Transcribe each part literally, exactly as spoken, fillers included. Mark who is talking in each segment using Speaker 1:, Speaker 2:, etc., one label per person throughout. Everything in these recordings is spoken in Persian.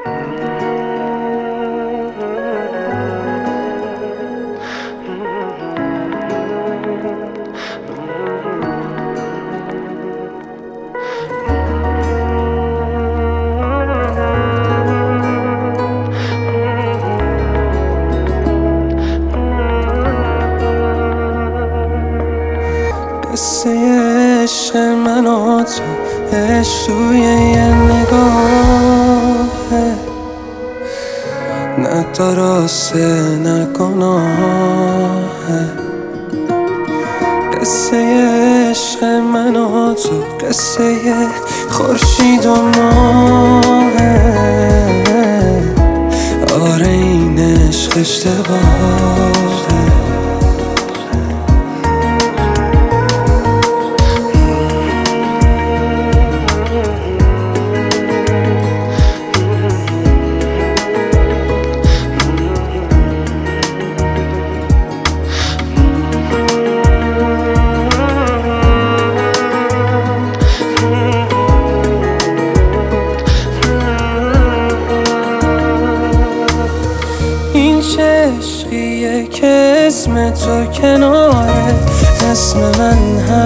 Speaker 1: قصه عشق من و تو عشق توی یه نگاهه، نه درسته نه گناهه. قصه عشق من و تو قصه خورشید و ماهه. آره این عشق اشتباهه. چه عشقیه که اسم تو کنار اسم من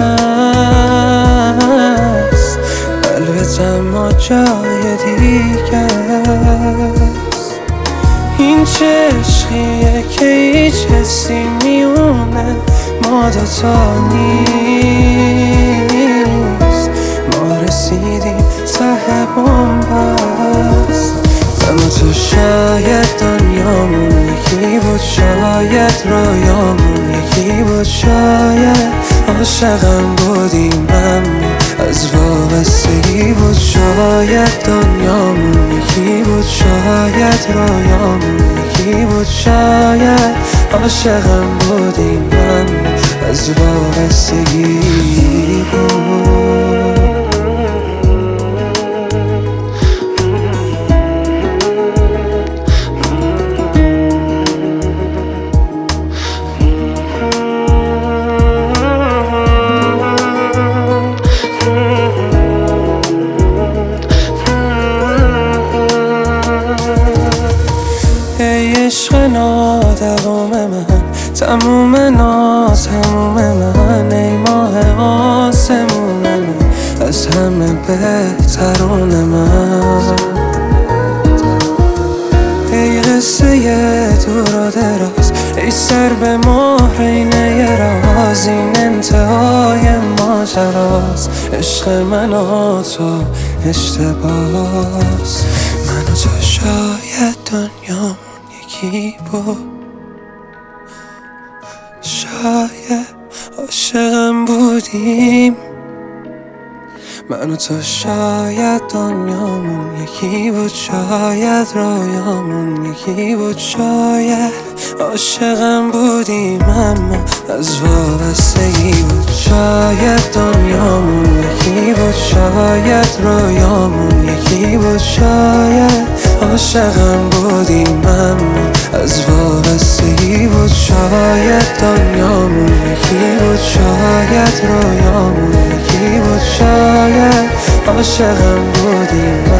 Speaker 1: هست، قلبت اما جای دیگه است. این چه عشقیه که هیچ حسی میونه ما دوتا نیست. ما رسیدیم ته بن‌بست، من و تو شاید دنیامون یکی بود، شاید رویامون یکی بود، شاید عاشقم بودیم اما از وابستگی بود. شاید دنیامون یکی بود، شاید رویامون یکی بود، شاید عاشقم بودیم اما از وابستگی بود. عشق نادوام من، تموم ناتموم من، ای ماه آسمون من، از همه بهترون من. ای قصه دور و دراز، ای سر به مهر اینه راز، این انتهای ماجراست. عشق من و تو اشتباس، من و تو شاید دنیامون یکی بود، شاید عاشقم بودیم. من و تو شاید دنیامون یکی بود، شاید رویامون یکی بود، شاید عاشقم بودیم اما از وابستگی بود. شاید دنیامون یکی بود، شاید رویامون یکی بود، شاید عاشقم بودیم اما از وابستگی بود. شاید دنیامون یکی بود، شاید رویامون یکی بود، شاید عاشقم بودیم